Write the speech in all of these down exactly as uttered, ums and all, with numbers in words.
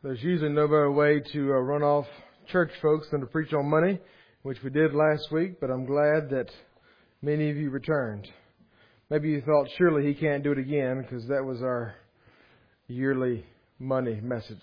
There's usually no better way to uh, run off church folks than to preach on money, which we did last week, but I'm glad that many of you returned. Maybe you thought, surely he can't do it again, because that was our yearly money message.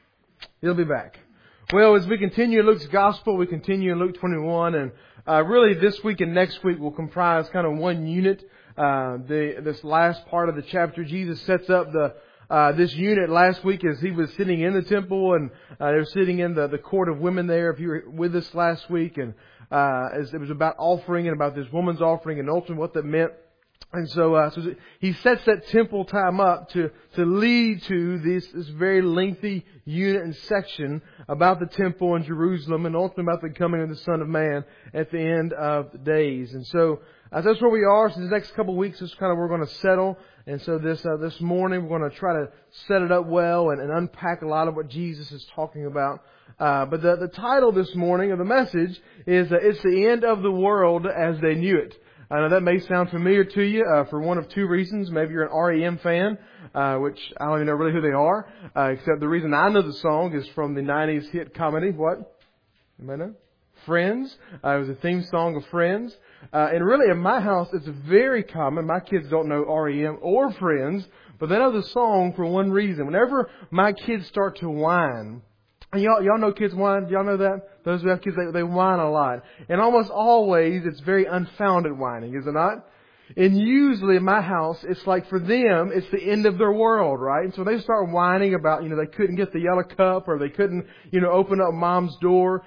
He'll be back. Well, as we continue in Luke's Gospel, we continue in Luke twenty-one, and uh, really this week and next week will comprise kind of one unit. Uh, the this last part of the chapter, Jesus sets up the Uh, this unit last week as he was sitting in the temple, and uh, they were sitting in the, the court of women there, if you were with us last week, and uh, as it was about offering and about this woman's offering and ultimately what that meant. And so, uh, so he sets that temple time up to, to lead to this, this very lengthy unit and section about the temple in Jerusalem and ultimately about the coming of the Son of Man at the end of the days. And so, uh, that's where we are. So the next couple of weeks is kind of where we're going to settle. And so this uh, this morning we're going to try to set it up well and, and unpack a lot of what Jesus is talking about. Uh, but the, the title this morning of the message is uh, It's the End of the World as They Knew It. I know that may sound familiar to you uh, for one of two reasons. Maybe you're an R E M fan, uh, which I don't even know really who they are, uh, except the reason I know the song is from the nineties hit comedy. What? Anybody know? Friends. Uh, it was a theme song of Friends. Uh, and really in my house, it's very common. My kids don't know R E M or Friends, but they know the song for one reason. Whenever my kids start to whine, and y'all, y'all know kids whine? Y'all know that? Those who have kids, they, they whine a lot. And almost always, it's very unfounded whining, is it not? And usually in my house, it's like for them, it's the end of their world, right? And so they start whining about, you know, they couldn't get the yellow cup or they couldn't, you know, open up mom's door.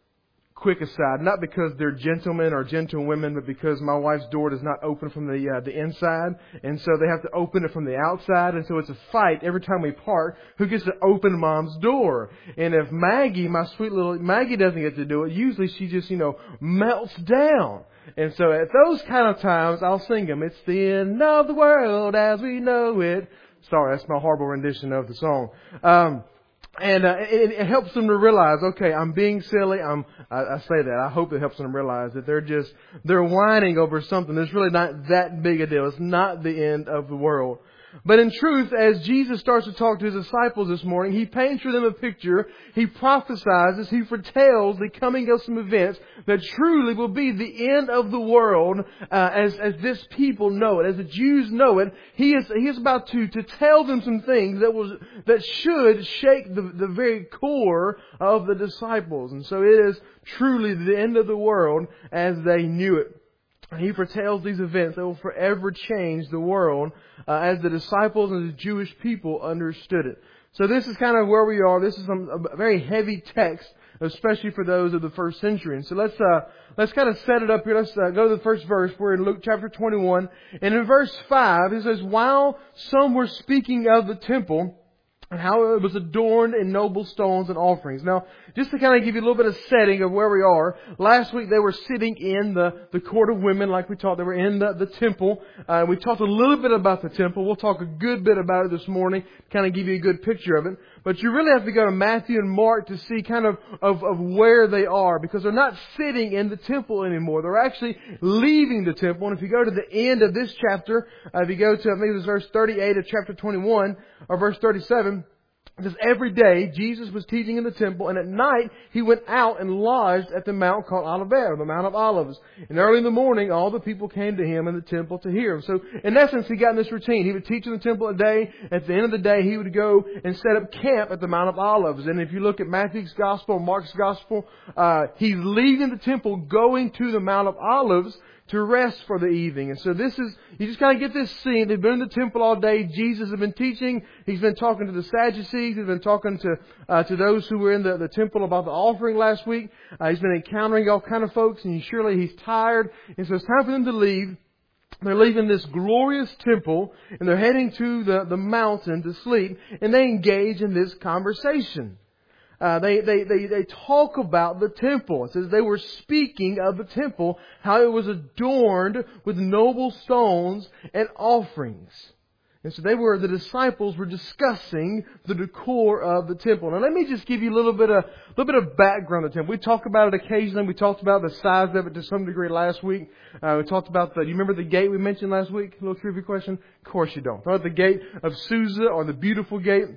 Quick aside, not because they're gentlemen or gentlewomen, but because my wife's door does not open from the uh, the inside, and so they have to open it from the outside, and so it's a fight every time we park who gets to open mom's door. And if Maggie, my sweet little Maggie, doesn't get to do it, usually she just you know melts down. And so at those kind of times, I'll sing them. It's the end of the world as we know it. Sorry, that's my horrible rendition of the song. Um, And uh, it, it helps them to realize, okay, I'm being silly. I'm, I, I say that. I hope it helps them realize that they're just, they're whining over something that's really not that big a deal. It's not the end of the world. But in truth, as Jesus starts to talk to His disciples this morning, He paints for them a picture. He prophesies, He foretells the coming of some events that truly will be the end of the world uh, as as this people know it, as the Jews know it. He is He is about to to tell them some things that was that should shake the the very core of the disciples, and so it is truly the end of the world as they knew it. He foretells these events that will forever change the world uh, as the disciples and the Jewish people understood it. So this is kind of where we are. This is a very heavy text, especially for those of the first century. And so let's uh, let's kind of set it up here. Let's uh, go to the first verse. We're in Luke chapter twenty-one. And in verse five, it says, "While some were speaking of the temple, and how it was adorned in noble stones and offerings." Now, just to kind of give you a little bit of setting of where we are, last week they were sitting in the, the court of women, like we talked. They were in the, the temple. Uh, we talked a little bit about the temple. We'll talk a good bit about it this morning, kind of give you a good picture of it. But you really have to go to Matthew and Mark to see kind of, of, of where they are, because they're not sitting in the temple anymore. They're actually leaving the temple. And if you go to the end of this chapter, uh, if you go to, I think it was verse thirty-eight of chapter twenty-one, or verse thirty-seven, because every day Jesus was teaching in the temple, and at night He went out and lodged at the mount called Olivet, or the Mount of Olives. And early in the morning, all the people came to Him in the temple to hear Him. So, in essence, He got in this routine. He would teach in the temple a day. At the end of the day, He would go and set up camp at the Mount of Olives. And if you look at Matthew's Gospel, Mark's Gospel, uh, He's leaving the temple, going to the Mount of Olives to rest for the evening. And so this is, you just kind of get this scene. They've been in the temple all day. Jesus has been teaching. He's been talking to the Sadducees. He's been talking to uh, to those who were in the, the temple about the offering last week. Uh, he's been encountering all kind of folks, and surely he's tired. And so it's time for them to leave. They're leaving this glorious temple, and they're heading to the, the mountain to sleep, and they engage in this conversation. Uh, they, they, they, they talk about the temple. It says they were speaking of the temple, how it was adorned with noble stones and offerings. And so they were, the disciples were discussing the decor of the temple. Now let me just give you a little bit of, a little bit of background of the temple. We talk about it occasionally. We talked about the size of it to some degree last week. Uh, we talked about the, you remember the gate we mentioned last week? A little trivia question? Of course you don't. Talk about the gate of Susa, or the beautiful gate.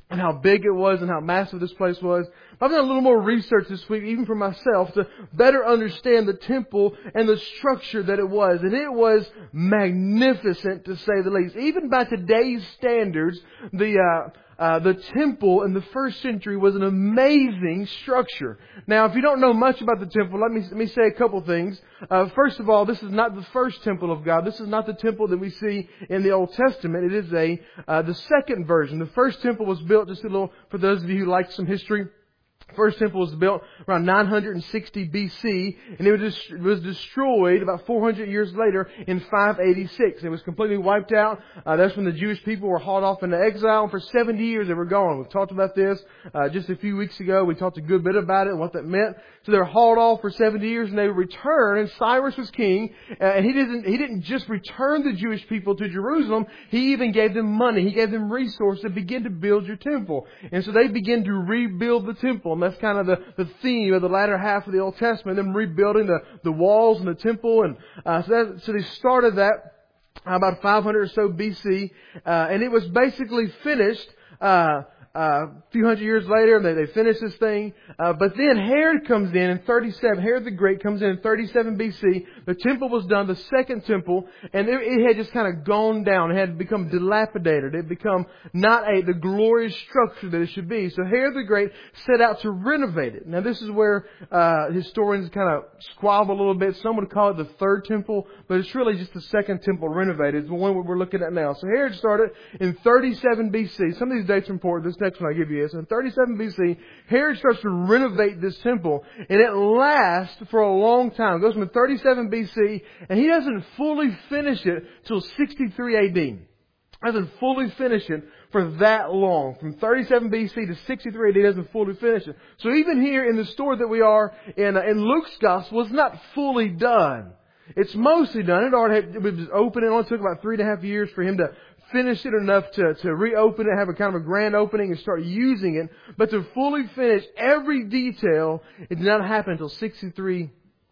and how big it was and how massive this place was. I've done a little more research this week, even for myself, to better understand the temple and the structure that it was. And it was magnificent, to say the least. Even by today's standards, the uh, uh, the temple in the first century was an amazing structure. Now, if you don't know much about the temple, let me let me say a couple things. Uh, first of all, this is not the first temple of God. This is not the temple that we see in the Old Testament. It is a uh, the second version. The first temple was built, just a little, for those of you who like some history, first temple was built around nine hundred sixty B C, and it was, it was destroyed about four hundred years later in five eighty-six. It was completely wiped out. Uh, that's when the Jewish people were hauled off into exile, and for seventy years they were gone. We've talked about this uh, just a few weeks ago. We talked a good bit about it and what that meant. So they were hauled off for seventy years, and they returned, and Cyrus was king, uh, and he didn't he didn't just return the Jewish people to Jerusalem. He even gave them money. He gave them resources to begin to build your temple. And so they began to rebuild the temple. And that's kind of the, the theme of the latter half of the Old Testament, them rebuilding the, the walls and the temple. And uh, so, that, so they started that about five hundred or so B C, uh, and it was basically finished uh, uh, a few hundred years later. They, they finished this thing. Uh, but then Herod comes in in thirty-seven. Herod the Great comes in in thirty-seven B C. The temple was done, the second temple, and it, it had just kind of gone down. It had become dilapidated. It had become not a the glorious structure that it should be. So Herod the Great set out to renovate it. Now this is where uh, historians kind of squabble a little bit. Some would call it the third temple, but it's really just the second temple renovated. It's the one we're looking at now. So Herod started in thirty-seven B C. Some of these dates are important. This next one I give you is in thirty-seven B C. Herod starts to renovate this temple, and it lasts for a long time. It goes from thirty-seven B C, and he doesn't fully finish it till sixty-three A D. Doesn't fully finish it for that long. From thirty-seven B C to sixty-three A D, doesn't fully finish it. So even here in the story that we are in, uh, in Luke's Gospel, it's not fully done. It's mostly done. It already had, it was open. It only took about three and a half years for him to finish it enough to, to reopen it, have a kind of a grand opening and start using it. But to fully finish every detail, it did not happen until sixty-three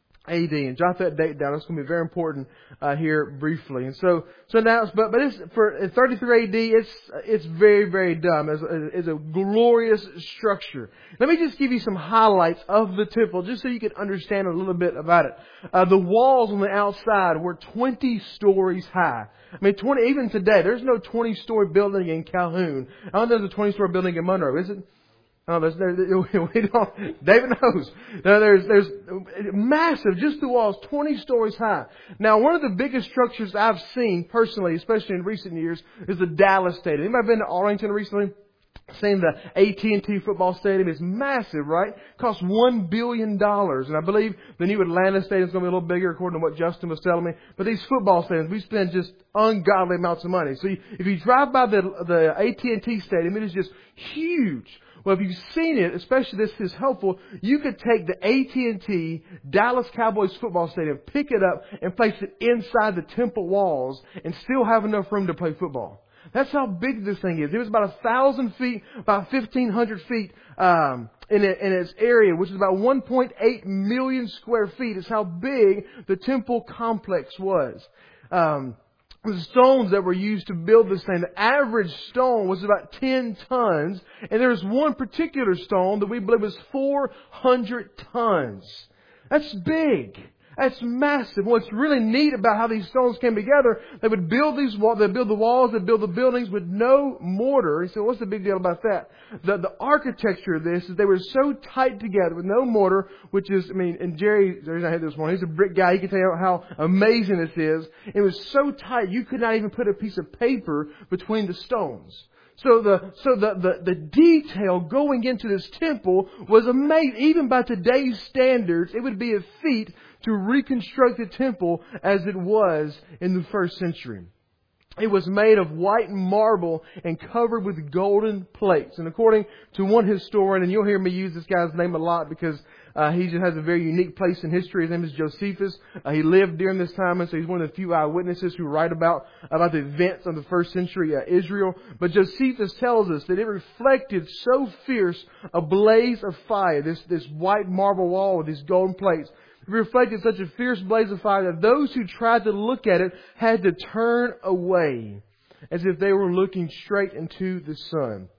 A D. And jot that date down. It's going to be very important uh, here briefly. And so, so now, but but it's for in thirty-three A D, it's it's very very dumb. It's, it's a glorious structure. Let me just give you some highlights of the temple, just so you can understand a little bit about it. Uh, the walls on the outside were twenty stories high. I mean, twenty even today. There's no twenty-story building in Calhoun. I don't know if there's a twenty-story building in Monroe, is it? Oh, there's, there, we don't, David knows. No, there's, there's massive, just the walls, twenty stories high. Now, one of the biggest structures I've seen personally, especially in recent years, is the Dallas Stadium. Anybody been to Arlington recently? Seen the A T and T football stadium. It's massive, right? Costs one billion dollars. And I believe the new Atlanta stadium is going to be a little bigger, according to what Justin was telling me. But these football stadiums, we spend just ungodly amounts of money. So you, if you drive by the, the A T and T stadium, it is just huge. Well, if you've seen it, especially this is helpful, you could take the A T and T Dallas Cowboys football stadium, pick it up, and place it inside the temple walls and still have enough room to play football. That's how big this thing is. It was about a thousand feet, about fifteen hundred feet um, in, it, in its area, which is about one point eight million square feet. Is how big the temple complex was. Um, the stones that were used to build this thing, the average stone was about ten tons, and there was one particular stone that we believe was four hundred tons. That's big. That's massive. What's really neat about how these stones came together, they would build these walls, they'd build the walls, they'd build the buildings with no mortar. He said, what's the big deal about that? The, the architecture of this is they were so tight together with no mortar, which is, I mean, and Jerry, Jerry's not here this morning, he's a brick guy, he can tell you how amazing this is. It was so tight, you could not even put a piece of paper between the stones. So the so the, the, the detail going into this temple was amazing. Even by today's standards, it would be a feat to reconstruct the temple as it was in the first century. It was made of white marble and covered with golden plates. And according to one historian, and you'll hear me use this guy's name a lot because uh, he just has a very unique place in history. His name is Josephus. Uh, he lived during this time, and so he's one of the few eyewitnesses who write about, about the events of the first century uh, Israel. But Josephus tells us that it reflected so fierce a blaze of fire, this, this white marble wall with these golden plates. It reflected such a fierce blaze of fire that those who tried to look at it had to turn away as if they were looking straight into the sun.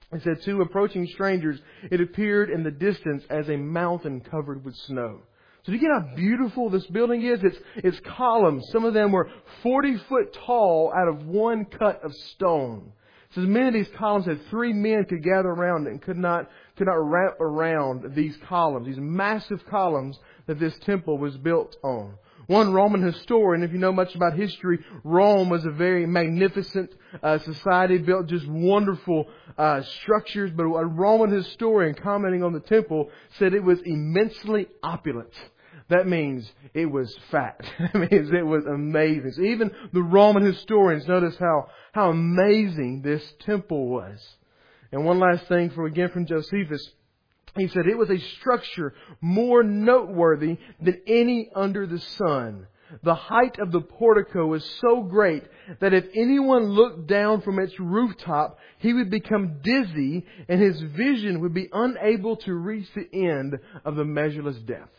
It said, to approaching strangers, it appeared in the distance as a mountain covered with snow. So do you get how beautiful this building is? It's, it's columns. Some of them were forty foot tall out of one cut of stone. It says many of these columns had three men could gather around it and could not, could not wrap around these columns, these massive columns that this temple was built on. One Roman historian, if you know much about history, Rome was a very magnificent uh, society, built just wonderful uh, structures. But a Roman historian commenting on the temple said it was immensely opulent. That means it was fat. That means it was amazing. So even the Roman historians notice how, how amazing this temple was. And one last thing for again from Josephus. He said it was a structure more noteworthy than any under the sun. The height of the portico was so great that if anyone looked down from its rooftop, he would become dizzy and his vision would be unable to reach the end of the measureless depth.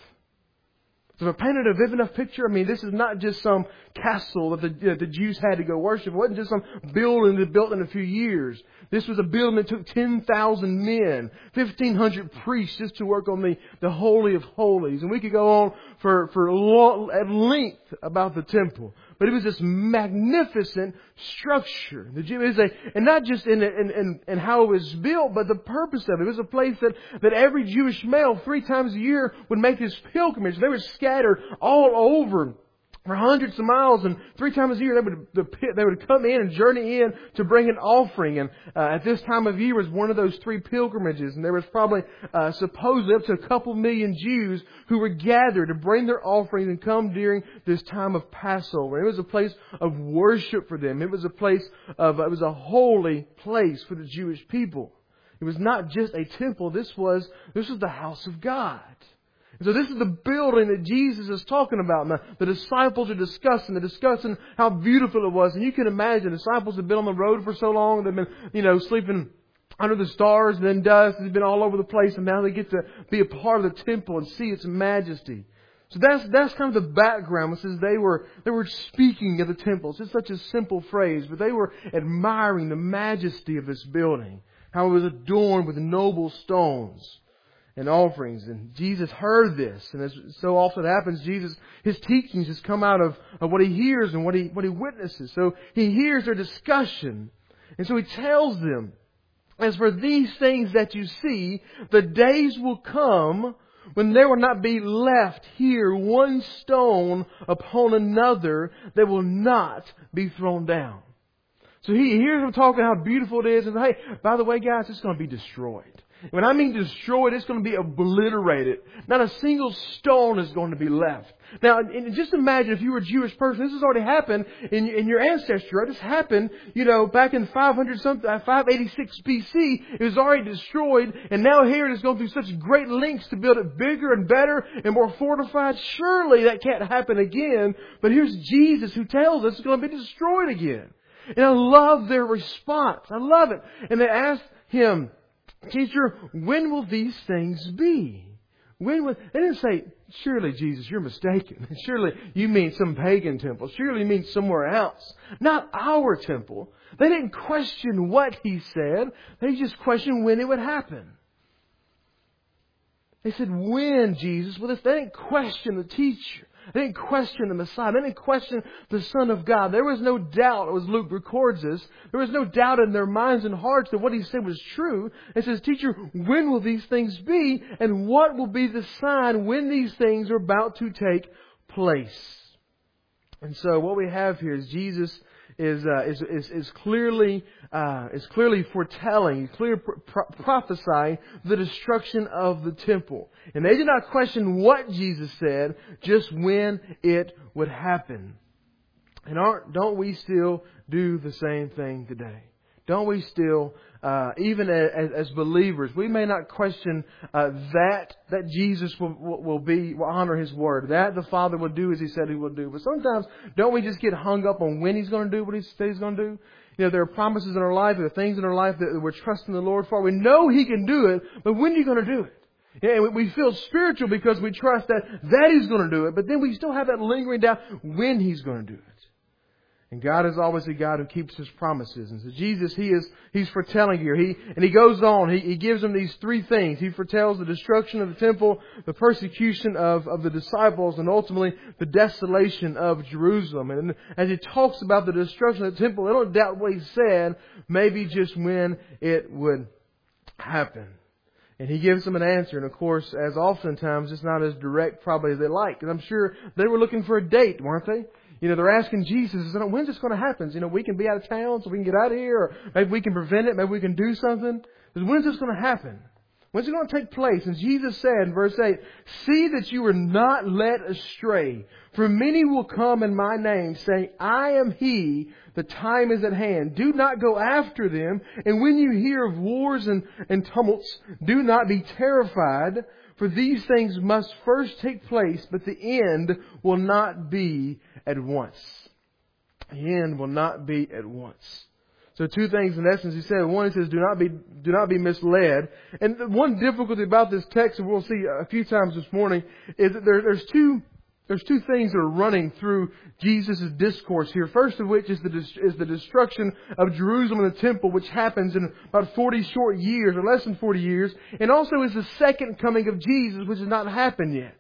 So if I painted a vivid enough picture, I mean, this is not just some castle that the, you know, the Jews had to go worship. It wasn't just some building that built in a few years. This was a building that took ten thousand men, fifteen hundred priests just to work on the, the Holy of Holies. And we could go on for, for long, at length about the temple. But it was this magnificent structure. The Jew is a, and not just in, in, in, in how it was built, but the purpose of it. It was a place that, that every Jewish male three times a year would make this pilgrimage. They were scattered all over for hundreds of miles, and three times a year they would the pit, they would come in and journey in to bring an offering. And uh, at this time of year was one of those three pilgrimages, and there was probably uh, supposedly up to a couple million Jews who were gathered to bring their offerings and come during this time of Passover. It was a place of worship for them. It was a place of it was a holy place for the Jewish people. It was not just a temple. This was this was the house of God. So this is the building that Jesus is talking about. And the, the disciples are discussing, they're discussing how beautiful it was. And you can imagine, the disciples have been on the road for so long. They've been, you know, sleeping under the stars and then dust. They've been all over the place. And now they get to be a part of the temple and see its majesty. So that's, that's kind of the background. It says they were, they were speaking of the temple. It's just such a simple phrase, but they were admiring the majesty of this building. How it was adorned with noble stones and offerings. And Jesus heard this. And as so often happens, Jesus, His teachings just come out of, of what He hears and what He, what He witnesses. So He hears their discussion. And so He tells them, as for these things that you see, the days will come when there will not be left here one stone upon another that will not be thrown down. So He hears them talking how beautiful it is. And hey, by the way, guys, it's going to be destroyed. When I mean destroyed, it's going to be obliterated. Not a single stone is going to be left. Now, and just imagine if you were a Jewish person, this has already happened in, in your ancestry. Right? This happened, you know, back in five hundred something, five eighty-six B C. It was already destroyed, and now here it is going through such great lengths to build it bigger and better and more fortified. Surely that can't happen again. But here's Jesus who tells us it's going to be destroyed again. And I love their response. I love it. And they asked Him, Teacher, when will these things be? When will, they didn't say, surely, Jesus, you're mistaken. Surely you mean some pagan temple. Surely you mean somewhere else. Not our temple. They didn't question what He said. They just questioned when it would happen. They said, when, Jesus? Well, they didn't question the teacher. They didn't question the Messiah. They didn't question the Son of God. There was no doubt, as Luke records this, there was no doubt in their minds and hearts that what He said was true. It says, Teacher, when will these things be? And what will be the sign when these things are about to take place? And so what we have here is Jesus is uh, is, is is clearly uh, is clearly foretelling, clearly pro- prophesying the destruction of the temple. And they did not question what Jesus said, just when it would happen. And aren't don't we still do the same thing today? Don't we still, uh, even as, as believers, we may not question uh, that that Jesus will, will be will honor His word, that the Father will do as He said He will do. But sometimes don't we just get hung up on when He's going to do what He said He's going to do? You know, there are promises in our life, there are things in our life that we're trusting the Lord for. We know He can do it, but when are you going to do it? Yeah, and we feel spiritual because we trust that that He's going to do it, but then we still have that lingering doubt when He's going to do it. And God is always a God who keeps His promises. And so Jesus, He is, He's foretelling here. He, and He goes on, He, He gives them these three things. He foretells the destruction of the temple, the persecution of, of the disciples, and ultimately the desolation of Jerusalem. And as He talks about the destruction of the temple, I don't doubt what He said, maybe just when it would happen. And He gives them an answer. And of course, as oftentimes, it's not as direct probably as they like. And I'm sure they were looking for a date, weren't they? You know, they're asking Jesus, when's this going to happen? You know, we can be out of town so we can get out of here, or maybe we can prevent it, maybe we can do something. When's this going to happen? When's it going to take place? And Jesus said in verse eight, see that you are not led astray. For many will come in my name, saying, I am He, the time is at hand. Do not go after them. And when you hear of wars and, and tumults, do not be terrified. For these things must first take place, but the end will not be at once. The end will not be at once. So two things in essence He said. One, He says, do not be, do not be misled. And the one difficulty about this text, and we'll see a few times this morning, is that there, there's two, there's two things that are running through Jesus' discourse here. First of which is the, is the destruction of Jerusalem and the temple, which happens in about forty short years, or less than forty years. And also is the second coming of Jesus, which has not happened yet.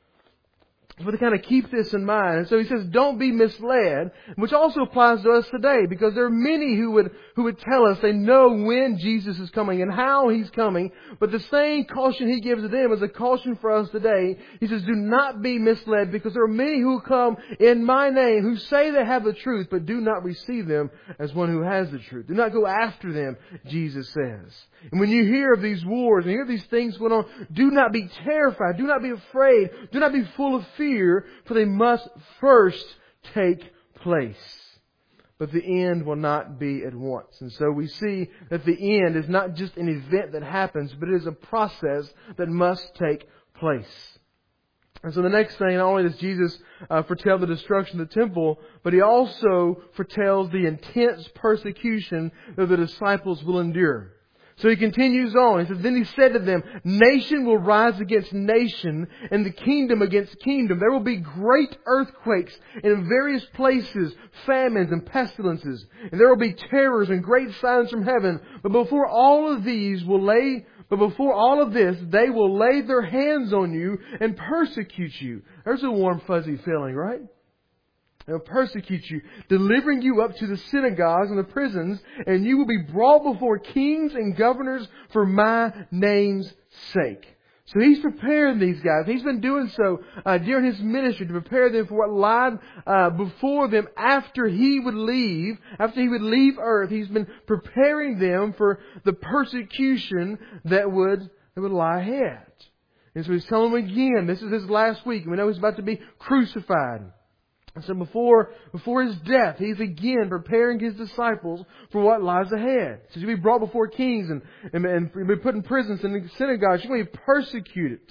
So to kind of keep this in mind. And so He says, don't be misled, which also applies to us today, because there are many who would, who would tell us they know when Jesus is coming and how He's coming. But the same caution He gives to them is a caution for us today. He says, do not be misled, because there are many who come in my name who say they have the truth, but do not receive them as one who has the truth. Do not go after them, Jesus says. And when you hear of these wars and you hear these things going on, do not be terrified. Do not be afraid. Do not be full of fear, for they must first take place. But the end will not be at once. And so we see that the end is not just an event that happens, but it is a process that must take place. And so the next thing, not only does Jesus uh, foretell the destruction of the temple, but He also foretells the intense persecution that the disciples will endure. So He continues on. He says, then He said to them, nation will rise against nation, and the kingdom against kingdom. There will be great earthquakes in various places, famines and pestilences. And there will be terrors and great signs from heaven. But before all of these will lay, but before all of this, they will lay their hands on you and persecute you. There's a warm, fuzzy feeling, right? They'll persecute you, delivering you up to the synagogues and the prisons, and you will be brought before kings and governors for my name's sake. So He's preparing these guys. He's been doing so uh, during His ministry to prepare them for what lied uh, before them after He would leave, after He would leave earth. He's been preparing them for the persecution that would, that would lie ahead. And so He's telling them again, this is His last week, and we know He's about to be crucified. And so before, before His death, He's again preparing His disciples for what lies ahead. So you'll be brought before kings and, and, and you'll be put in prisons and in synagogues. You're going to be persecuted.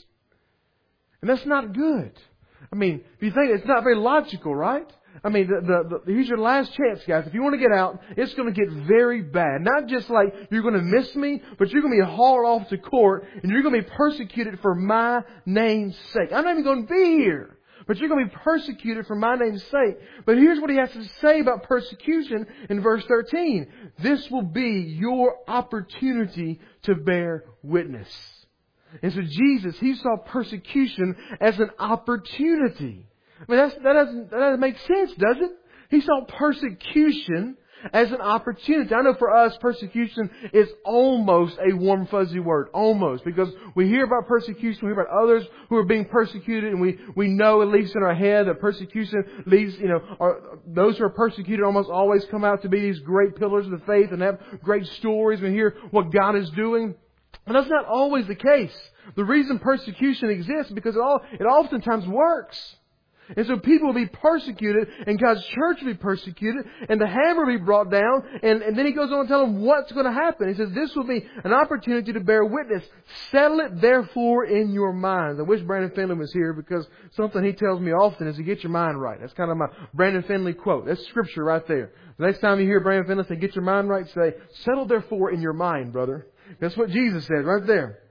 And that's not good. I mean, if you think it's not very logical, right? I mean, the, the, the, here's your last chance, guys. If you want to get out, it's going to get very bad. Not just like you're going to miss me, but you're going to be hauled off to court and you're going to be persecuted for my name's sake. I'm not even going to be here. But you're going to be persecuted for my name's sake. But here's what He has to say about persecution in verse thirteen. This will be your opportunity to bear witness. And so Jesus, He saw persecution as an opportunity. I mean, that's, that doesn't, that doesn't make sense, does it? He saw persecution as an opportunity. I know for us, persecution is almost a warm, fuzzy word. Almost. Because we hear about persecution, we hear about others who are being persecuted, and we, we know, at least in our head, that persecution leads, you know, are, those who are persecuted almost always come out to be these great pillars of the faith and have great stories. We hear what God is doing. But that's not always the case. The reason persecution exists is because it, all, it oftentimes works. And so people will be persecuted, and God's church will be persecuted, and the hammer will be brought down, and, and then He goes on to tell them what's going to happen. He says, this will be an opportunity to bear witness. Settle it therefore in your minds. I wish Brandon Finley was here, because something he tells me often is to get your mind right. That's kind of my Brandon Finley quote. That's scripture right there. The next time you hear Brandon Finley say, get your mind right, say, settle therefore in your mind, brother. That's what Jesus said right there.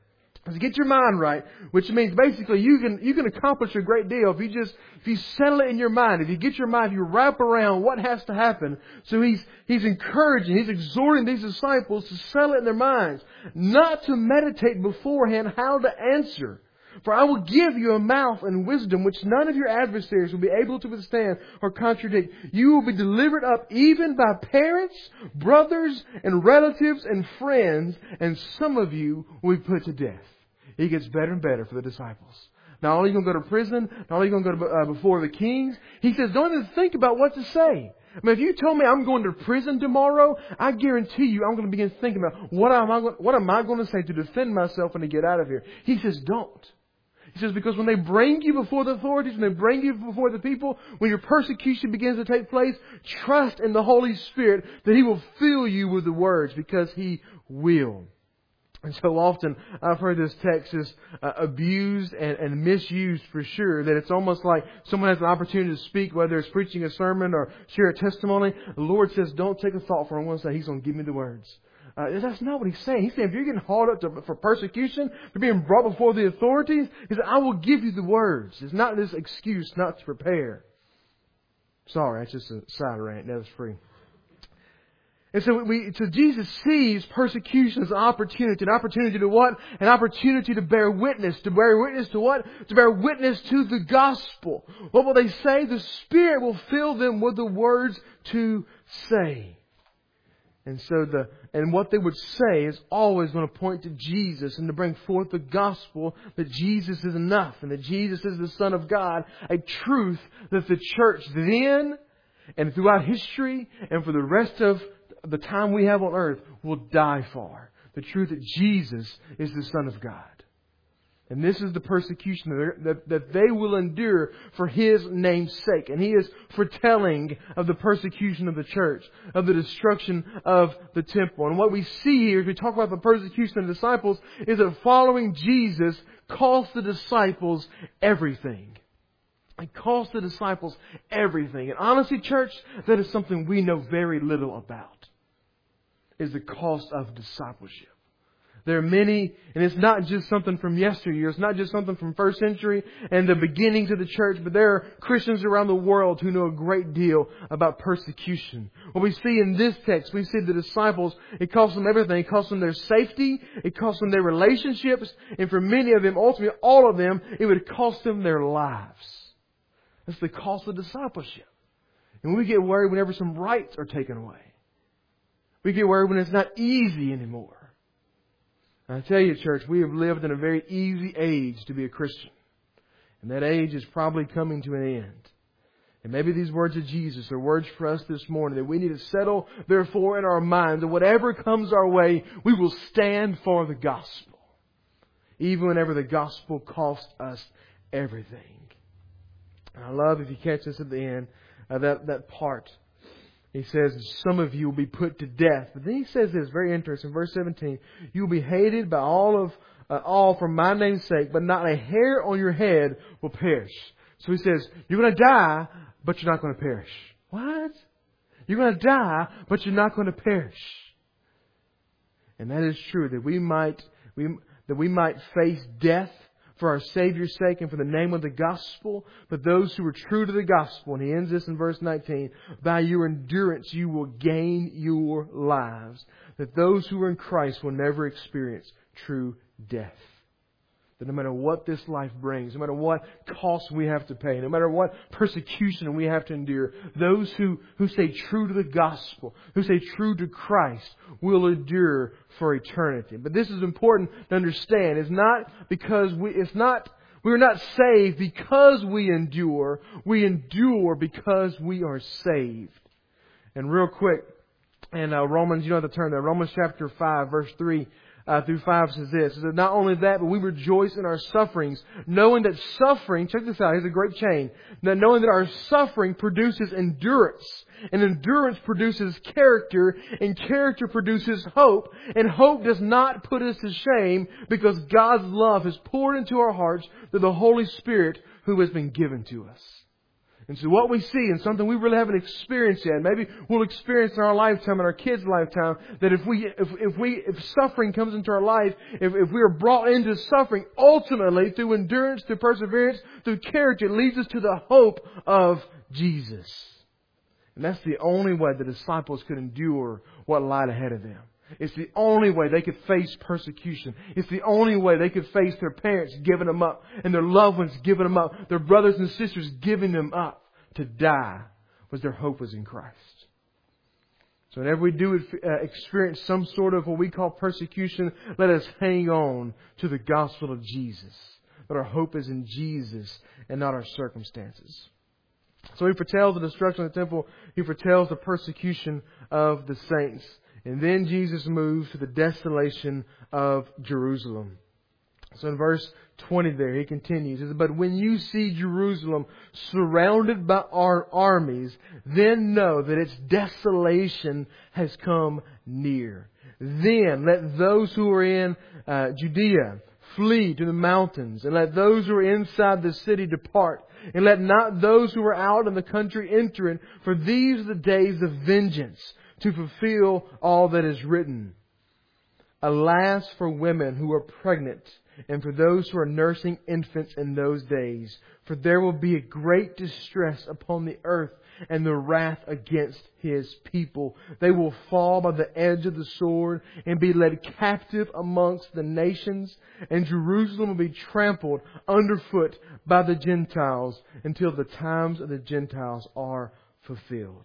So get your mind right, which means basically you can you can accomplish a great deal if you just if you settle it in your mind, if you get your mind, if you wrap around what has to happen. So he's he's encouraging, he's exhorting these disciples to settle it in their minds, not to meditate beforehand how to answer. For I will give you a mouth and wisdom which none of your adversaries will be able to withstand or contradict. You will be delivered up even by parents, brothers, and relatives and friends, and some of you will be put to death. It gets better and better for the disciples. Not only are you going to go to prison, not only are you going to go to, uh, before the kings, he says, don't even think about what to say. I mean, if you told me I'm going to prison tomorrow, I guarantee you I'm going to begin thinking about what am I, what am I going to say to defend myself and to get out of here. He says, don't. He says, because when they bring you before the authorities, when they bring you before the people, when your persecution begins to take place, trust in the Holy Spirit that He will fill you with the words, because He will. And so often I've heard this text is uh, abused and, and misused for sure, that it's almost like someone has an opportunity to speak, whether it's preaching a sermon or share a testimony. The Lord says, don't take a thought for it. I'm going to say He's going to give me the words. Uh, that's not what He's saying. He's saying if you're getting hauled up to, for persecution, for being brought before the authorities, He said, I will give you the words. It's not this excuse not to prepare. Sorry, that's just a side rant. That was free. And so we, so Jesus sees persecution as an opportunity. An opportunity to what? An opportunity to bear witness. To bear witness to what? To bear witness to the gospel. What will they say? The Spirit will fill them with the words to say. And so the, and what they would say is always going to point to Jesus and to bring forth the gospel that Jesus is enough and that Jesus is the Son of God. A truth that the church then and throughout history and for the rest of the time we have on earth will die for. The truth that Jesus is the Son of God. And this is the persecution that, that, that they will endure for His name's sake. And He is foretelling of the persecution of the church, of the destruction of the temple. And what we see here as we talk about the persecution of the disciples is that following Jesus cost the disciples everything. It cost the disciples everything. And honestly, church, that is something we know very little about, is the cost of discipleship. There are many, and it's not just something from yesteryear. It's not just something from first century and the beginnings of the church, but there are Christians around the world who know a great deal about persecution. What we see in this text, we see the disciples, it cost them everything. It cost them their safety. It cost them their relationships. And for many of them, ultimately all of them, it would cost them their lives. That's the cost of discipleship. And we get worried whenever some rights are taken away. We get worried when it's not easy anymore. I tell you, church, we have lived in a very easy age to be a Christian. And that age is probably coming to an end. And maybe these words of Jesus are words for us this morning, that we need to settle, therefore, in our minds that whatever comes our way, we will stand for the gospel. Even whenever the gospel costs us everything. And I love, if you catch this at the end, uh, that, that part. He says, some of you will be put to death. But then he says this, very interesting, verse seventeen. You will be hated by all of uh, all for my name's sake, but not a hair on your head will perish. So he says, you're going to die, but you're not going to perish. What? You're going to die, but you're not going to perish. And that is true, that we might we that we might face death for our Savior's sake and for the name of the gospel. But those who are true to the gospel, and he ends this in verse nineteen, by your endurance you will gain your lives. That those who are in Christ will never experience true death. That no matter what this life brings, no matter what costs we have to pay, no matter what persecution we have to endure, those who, who stay true to the gospel, who stay true to Christ, will endure for eternity. But this is important to understand. It's not because we, it's not, we're not saved because we endure. We endure because we are saved. And real quick, in uh, Romans, you know the term there, Romans chapter five, verse three. Uh, through five says this. It says, not only that, but we rejoice in our sufferings, knowing that suffering, check this out, here's a great chain, that knowing that our suffering produces endurance, and endurance produces character, and character produces hope, and hope does not put us to shame, because God's love is poured into our hearts through the Holy Spirit who has been given to us. And so what we see, and something we really haven't experienced yet, maybe we'll experience in our lifetime, in our kids' lifetime, that if we, if, if we, if suffering comes into our life, if, if we are brought into suffering, ultimately, through endurance, through perseverance, through character, it leads us to the hope of Jesus. And that's the only way the disciples could endure what lied ahead of them. It's the only way they could face persecution. It's the only way they could face their parents giving them up and their loved ones giving them up, their brothers and sisters giving them up to die, was their hope was in Christ. So whenever we do uh, experience some sort of what we call persecution, let us hang on to the gospel of Jesus. That our hope is in Jesus and not our circumstances. So He foretells the destruction of the temple. He foretells the persecution of the saints. And then Jesus moves to the desolation of Jerusalem. So in verse twenty there, He continues, says, "But when you see Jerusalem surrounded by our armies, then know that its desolation has come near. Then let those who are in uh, Judea flee to the mountains, and let those who are inside the city depart, and let not those who are out in the country enter in, for these are the days of vengeance, to fulfill all that is written. Alas for women who are pregnant, and for those who are nursing infants in those days. For there will be a great distress upon the earth, and the wrath against His people. They will fall by the edge of the sword, and be led captive amongst the nations. And Jerusalem will be trampled underfoot by the Gentiles, until the times of the Gentiles are fulfilled."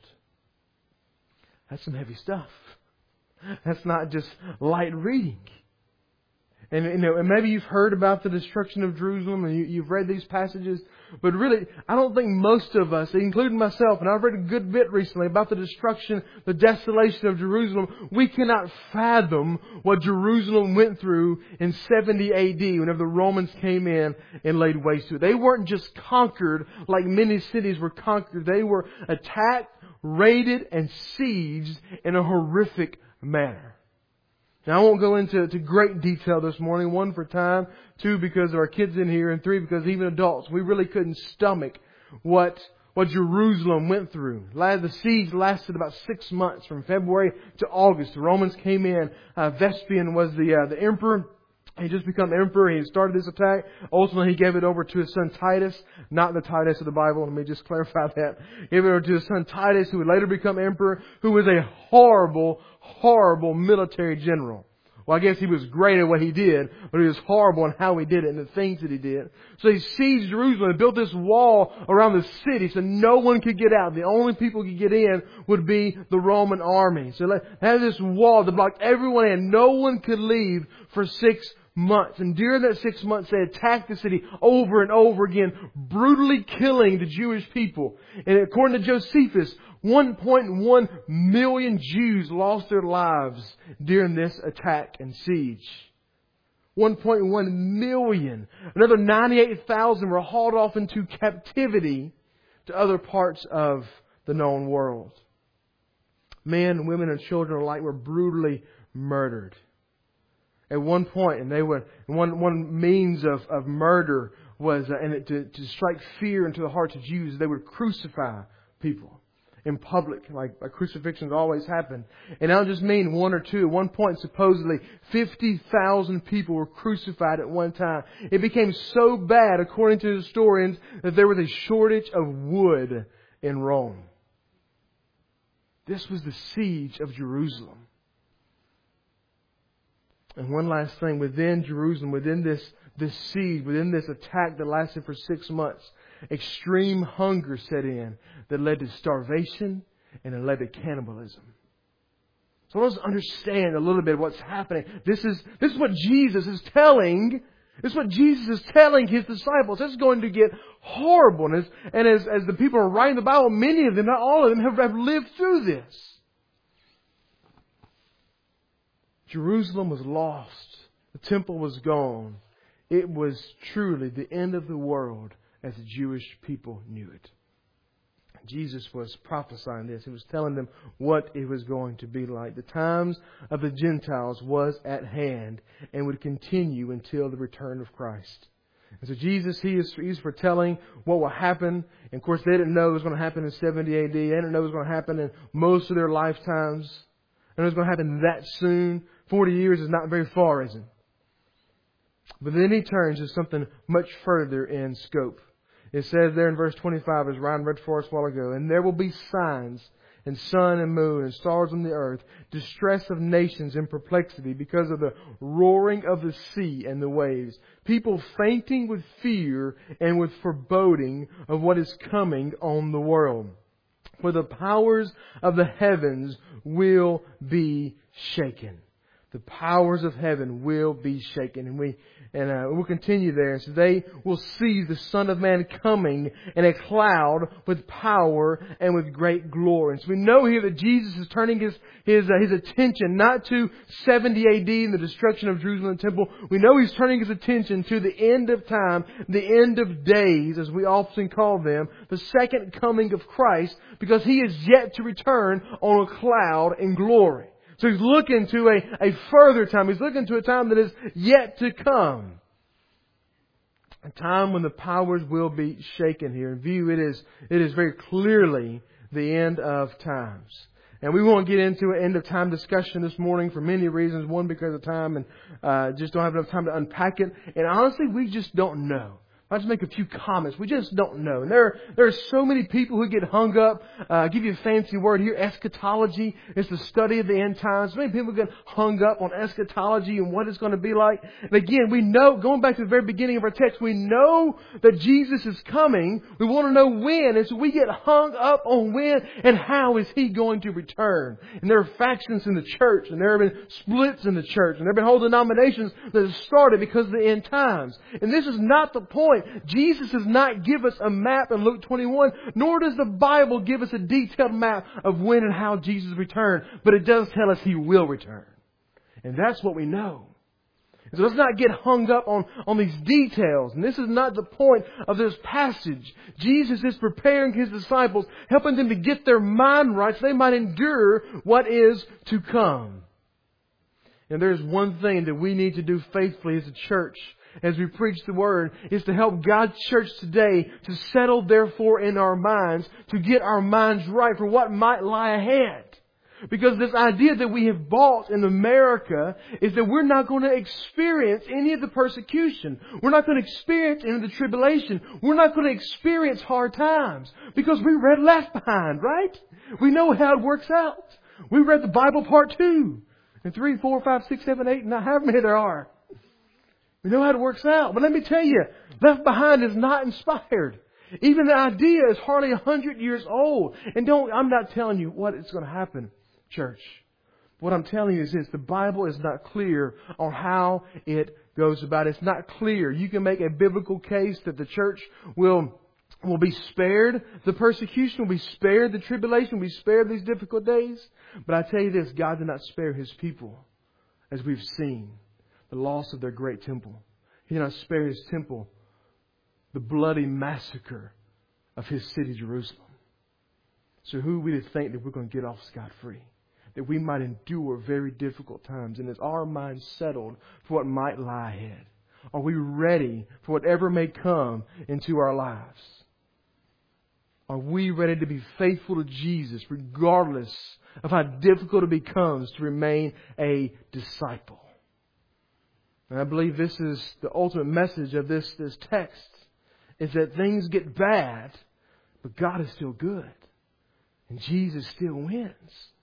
That's some heavy stuff. That's not just light reading. And, you know, and maybe you've heard about the destruction of Jerusalem and you, you've read these passages. But really, I don't think most of us, including myself, and I've read a good bit recently about the destruction, the desolation of Jerusalem. We cannot fathom what Jerusalem went through in seventy A D whenever the Romans came in and laid waste to it. They weren't just conquered like many cities were conquered. They were attacked, raided, and sieged in a horrific manner. Now, I won't go into to great detail this morning. One, for time. Two, because of our kids in here. And three, because even adults, we really couldn't stomach what what Jerusalem went through. The siege lasted about six months, from February to August. The Romans came in. Uh, Vespasian was the uh, the emperor. He just become emperor. He started this attack. Ultimately, he gave it over to his son Titus, not the Titus of the Bible. Let me just clarify that. He gave it over to his son Titus, who would later become emperor, who was a horrible, horrible military general. Well, I guess he was great at what he did, but he was horrible in how he did it and the things that he did. So he sieged Jerusalem and built this wall around the city so no one could get out. The only people who could get in would be the Roman army. So they had this wall that blocked everyone in. No one could leave for six months. And during that six months, they attacked the city over and over again, brutally killing the Jewish people. And according to Josephus, one point one million Jews lost their lives during this attack and siege. one point one million. Another ninety-eight thousand were hauled off into captivity to other parts of the known world. Men, women, and children alike were brutally murdered. At one point, and they were one one means of, of murder was, uh, and it, to, to strike fear into the hearts of Jews, they would crucify people in public, like, like crucifixions always happen. And I don't just mean one or two. At one point, supposedly, fifty thousand people were crucified at one time. It became so bad, according to historians, that there was a shortage of wood in Rome. This was the siege of Jerusalem. And one last thing, within Jerusalem, within this, this siege, within this attack that lasted for six months, extreme hunger set in that led to starvation and it led to cannibalism. So let's understand a little bit what's happening. This is, this is what Jesus is telling. This is what Jesus is telling His disciples. This is going to get horrible. And as, and as, as the people are writing the Bible, many of them, not all of them, have, have lived through this. Jerusalem was lost. The temple was gone. It was truly the end of the world as the Jewish people knew it. Jesus was prophesying this. He was telling them what it was going to be like. The times of the Gentiles was at hand and would continue until the return of Christ. And so Jesus, He is He's foretelling what will happen. And of course, they didn't know it was going to happen in seventy A D. They didn't know it was going to happen in most of their lifetimes. And it was going to happen that soon. Forty years is not very far, is it? But then He turns to something much further in scope. It says there in verse twenty-five, as Ryan read for us a while ago, and there will be signs and sun and moon and stars on the earth, distress of nations and perplexity because of the roaring of the sea and the waves, people fainting with fear and with foreboding of what is coming on the world. For the powers of the heavens will be shaken. The powers of heaven will be shaken. And we and uh, we'll continue there. So they will see the Son of Man coming in a cloud with power and with great glory. And so we know here that Jesus is turning his his uh, his attention not to seventy A D and the destruction of Jerusalem Temple. We know He's turning His attention to the end of time, the end of days, as we often call them, the second coming of Christ, because He is yet to return on a cloud in glory. So He's looking to a, a further time. He's looking to a time that is yet to come. A time when the powers will be shaken here. In view, it is, it is very clearly the end of times. And we won't get into an end of time discussion this morning for many reasons. One, because of time and uh, just don't have enough time to unpack it. And honestly, we just don't know. I'll just make a few comments. We just don't know. And there, there are so many people who get hung up. Uh, I'll give you a fancy word here. Eschatology is the study of the end times. So many people get hung up on eschatology and what it's going to be like. And again, we know, going back to the very beginning of our text, we know that Jesus is coming. We want to know when. And so we get hung up on when and how is He going to return. And there are factions in the church. And there have been splits in the church. And there have been whole denominations that have started because of the end times. And this is not the point. Jesus does not give us a map in Luke twenty-one, nor does the Bible give us a detailed map of when and how Jesus returned. But it does tell us He will return. And that's what we know. So let's not get hung up on, on these details. And this is not the point of this passage. Jesus is preparing His disciples, helping them to get their mind right so they might endure what is to come. And there's one thing that we need to do faithfully as a church as we preach the Word, is to help God's church today to settle therefore in our minds, to get our minds right for what might lie ahead. Because this idea that we have bought in America is that we're not going to experience any of the persecution. We're not going to experience any of the tribulation. We're not going to experience hard times. Because we read Left Behind, right? We know how it works out. We read the Bible part two. And three, four, five, six, seven, eight, nine, however many there are. We know how it works out. But let me tell you, Left Behind is not inspired. Even the idea is hardly a hundred years old. And don't, I'm not telling you what is going to happen, church. What I'm telling you is this: the Bible is not clear on how it goes about. It's not clear. You can make a biblical case that the church will will be spared the persecution, will be spared the tribulation, will be spared these difficult days. But I tell you this, God did not spare His people, as we've seen. The loss of their great temple. He did not spare His temple the bloody massacre of His city, Jerusalem. So who are we to think that we're going to get off scot-free? That we might endure very difficult times. And is our mind settled for what might lie ahead? Are we ready for whatever may come into our lives? Are we ready to be faithful to Jesus regardless of how difficult it becomes to remain a disciple? And I believe this is the ultimate message of this, this text, is that things get bad, but God is still good. And Jesus still wins.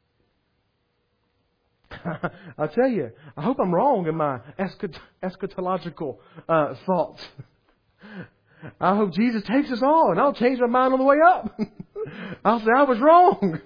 I'll tell you, I hope I'm wrong in my eschat- eschatological uh, thoughts. I hope Jesus takes us all, and I'll change my mind on the way up. I'll say I was wrong.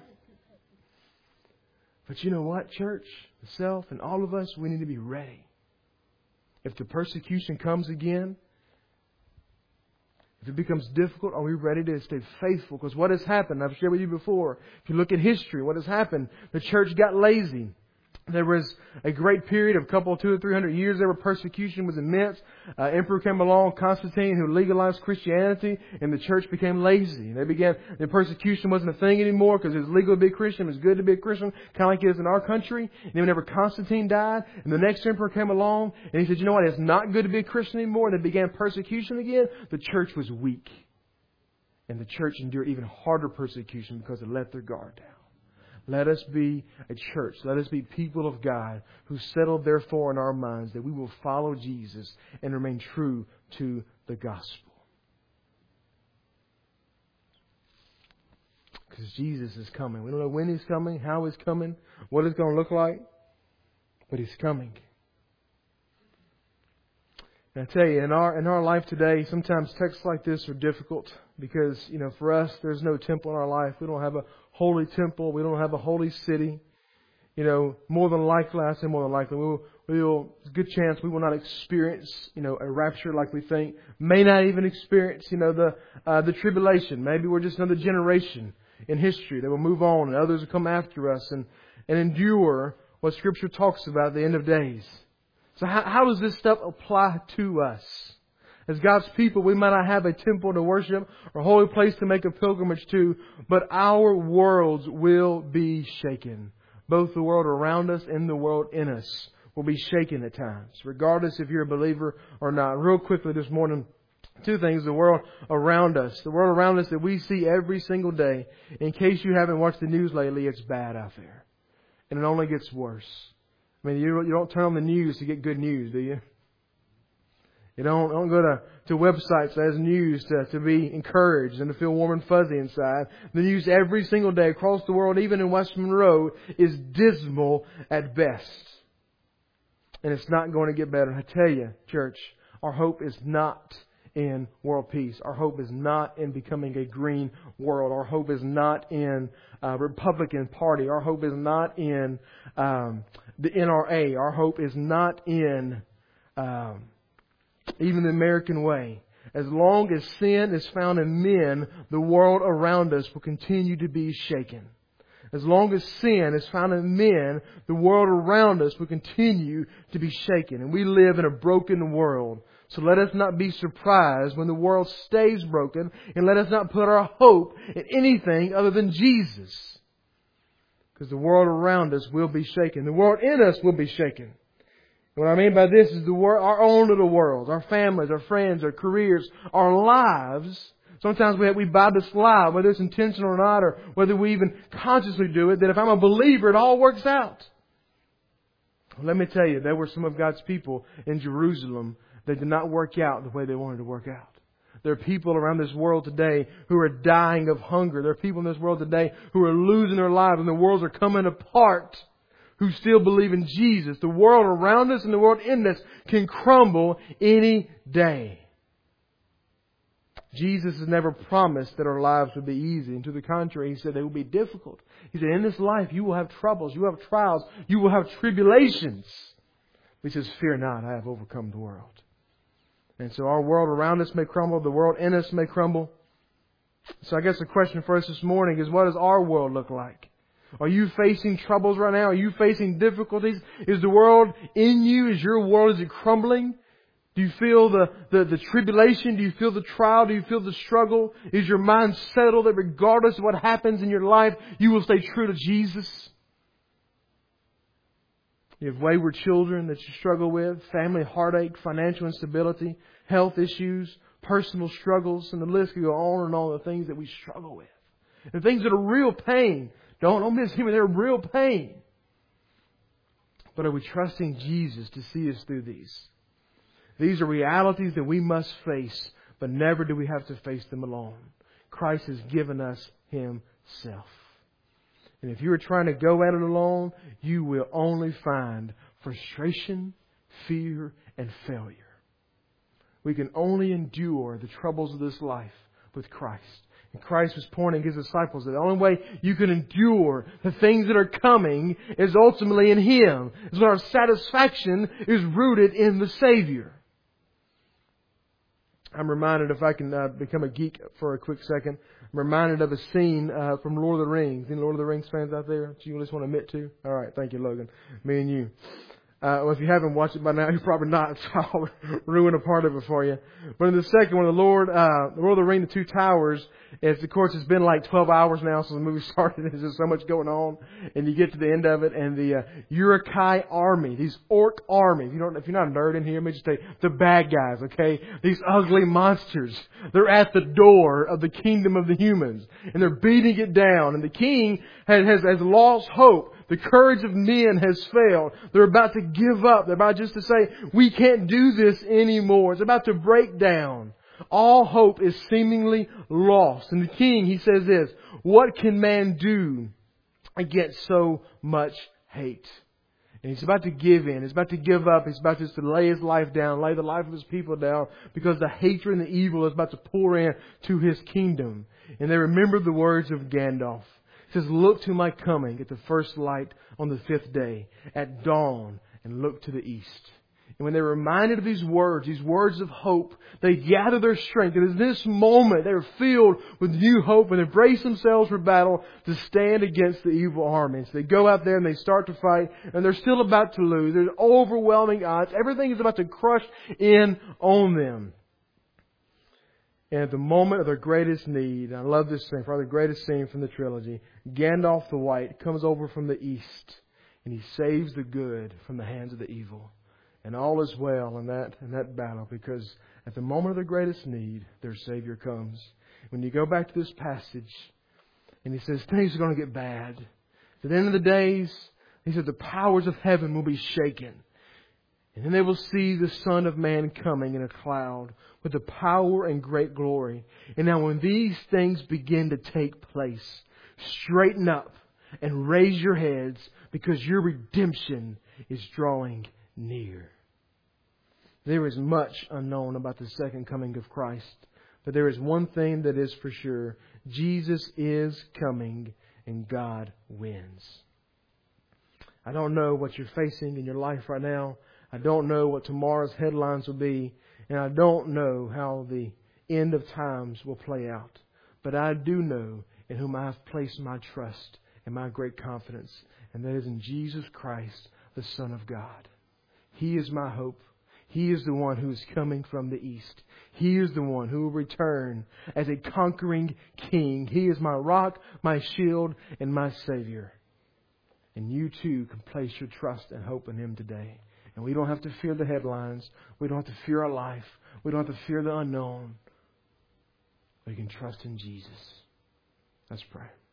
But you know what, church, myself, and all of us, we need to be ready. If the persecution comes again, if it becomes difficult, are we ready to stay faithful? Because what has happened, I've shared with you before, if you look at history, what has happened, the church got lazy. There was a great period of a couple, two or three hundred years there where persecution was immense. Uh, emperor came along, Constantine, who legalized Christianity, and the church became lazy. They began, the persecution wasn't a thing anymore because it was legal to be a Christian, it was good to be a Christian, kind of like it is in our country. And then whenever Constantine died, and the next emperor came along, and he said, you know what, it's not good to be a Christian anymore, and they began persecution again, the church was weak. And the church endured even harder persecution because they let their guard down. Let us be a church. Let us be people of God who settle therefore in our minds that we will follow Jesus and remain true to the gospel. Because Jesus is coming. We don't know when He's coming, how He's coming, what it's going to look like, but He's coming. And I tell you, in our in our life today, sometimes texts like this are difficult because, you know, for us, there's no temple in our life. We don't have a holy temple. We don't have a holy city. You know, more than likely, I say more than likely, we will, we will, there's a good chance we will not experience, you know, a rapture like we think. May not even experience, you know, the uh, the tribulation. Maybe we're just another generation in history that will move on and others will come after us and, and endure what Scripture talks about at the end of days. So how, how does this stuff apply to us? As God's people, we might not have a temple to worship or a holy place to make a pilgrimage to, but our worlds will be shaken. Both the world around us and the world in us will be shaken at times, regardless if you're a believer or not. Real quickly this morning, two things. The world around us. The world around us that we see every single day. In case you haven't watched the news lately, it's bad out there. And it only gets worse. I mean, you, you don't turn on the news to get good news, do you? You don't, don't go to, to websites that has news to, to be encouraged and to feel warm and fuzzy inside. The news every single day across the world, even in West Monroe, is dismal at best. And it's not going to get better. I tell you, church, our hope is not in world peace. Our hope is not in becoming a green world. Our hope is not in a Republican Party. Our hope is not in um, the N R A. Our hope is not in um, even the American way. As long as sin is found in men, the world around us will continue to be shaken. As long as sin is found in men, the world around us will continue to be shaken. And we live in a broken world. So let us not be surprised when the world stays broken, and let us not put our hope in anything other than Jesus. Because the world around us will be shaken. The world in us will be shaken. What I mean by this is the world, our own little world, our families, our friends, our careers, our lives. Sometimes we, we buy this lie, whether it's intentional or not, or whether we even consciously do it, that if I'm a believer, it all works out. Let me tell you, there were some of God's people in Jerusalem that did not work out the way they wanted to work out. There are people around this world today who are dying of hunger. There are people in this world today who are losing their lives, and the worlds are coming apart, who still believe in Jesus. The world around us and the world in us can crumble any day. Jesus has never promised that our lives would be easy. And to the contrary, He said they will be difficult. He said, in this life you will have troubles, you will have trials, you will have tribulations. He says, fear not, I have overcome the world. And so our world around us may crumble, the world in us may crumble. So I guess the question for us this morning is, what does our world look like? Are you facing troubles right now? Are you facing difficulties? Is the world in you? Is your world, is it crumbling? Do you feel the, the, the tribulation? Do you feel the trial? Do you feel the struggle? Is your mind settled that regardless of what happens in your life, you will stay true to Jesus? You have wayward children that you struggle with, family heartache, financial instability, health issues, personal struggles, and the list can go on and on the things that we struggle with. And things that are real pain. Don't, don't miss Him. They're real pain. But are we trusting Jesus to see us through these? These are realities that we must face, but never do we have to face them alone. Christ has given us Himself. And if you are trying to go at it alone, you will only find frustration, fear, and failure. We can only endure the troubles of this life with Christ. And Christ was pointing His disciples that the only way you can endure the things that are coming is ultimately in Him. Is when our satisfaction is rooted in the Savior. I'm reminded, if I can uh, become a geek for a quick second, I'm reminded of a scene uh, from Lord of the Rings. Any Lord of the Rings fans out there that you just want to admit to? All right, thank you, Logan. Me and you. Uh, well, if you haven't watched it by now, you're probably not, so I'll ruin a part of it for you. But in the second one, the Lord, uh, the Lord of the Ring, the Two Towers, is, of course, it's been like twelve hours now since the movie started. There's just so much going on. And you get to the end of it, and the, uh, Uruk-hai army, these orc army, if you don't, if you're not a nerd in here, let me just say, the bad guys, okay? These ugly monsters. They're at the door of the kingdom of the humans. And they're beating it down. And the king has, has, has lost hope. The courage of men has failed. They're about to give up. They're about just to say, we can't do this anymore. It's about to break down. All hope is seemingly lost. And the king, he says this, what can man do against so much hate? And he's about to give in. He's about to give up. He's about just to lay his life down, lay the life of his people down, because the hatred and the evil is about to pour in to his kingdom. And they remembered the words of Gandalf. It says, look to my coming at the first light on the fifth day, at dawn, and look to the east. And when they're reminded of these words, these words of hope, they gather their strength. And in this moment, they're filled with new hope and they brace themselves for battle to stand against the evil armies. They go out there and they start to fight, and they're still about to lose. There's overwhelming odds. Everything is about to crush in on them. And at the moment of their greatest need, I love this thing, probably the greatest scene from the trilogy, Gandalf the White comes over from the east and he saves the good from the hands of the evil. And all is well in that in that battle, because at the moment of their greatest need, their Savior comes. When you go back to this passage, and he says things are going to get bad. At the end of the days, he said the powers of heaven will be shaken. And then they will see the Son of Man coming in a cloud with the power and great glory. And now when these things begin to take place, straighten up and raise your heads, because your redemption is drawing near. There is much unknown about the second coming of Christ. But there is one thing that is for sure. Jesus is coming and God wins. I don't know what you're facing in your life right now. I don't know what tomorrow's headlines will be. And I don't know how the end of times will play out. But I do know in whom I have placed my trust and my great confidence. And that is in Jesus Christ, the Son of God. He is my hope. He is the one who is coming from the east. He is the one who will return as a conquering king. He is my rock, my shield, and my Savior. And you too can place your trust and hope in Him today. And we don't have to fear the headlines. We don't have to fear our life. We don't have to fear the unknown. We can trust in Jesus. Let's pray.